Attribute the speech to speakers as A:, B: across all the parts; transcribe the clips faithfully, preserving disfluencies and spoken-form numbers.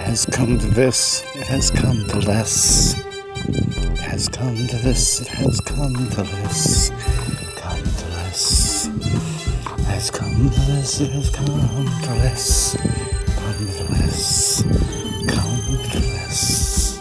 A: has come to this, it has come to less. It has come to this, it has come to less. Come to less. It has come to this, it has come to less. Come to less. Come to less.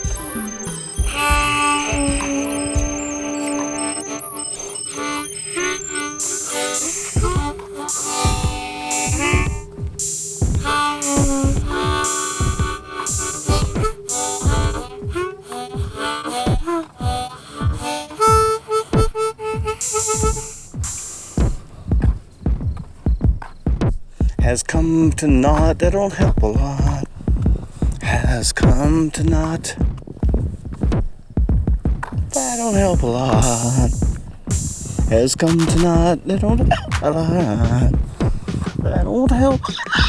A: Has come to naught, that don't help a lot. Has come to naught, that don't help a lot. Has come to naught, that don't help a lot. That don't help a lot.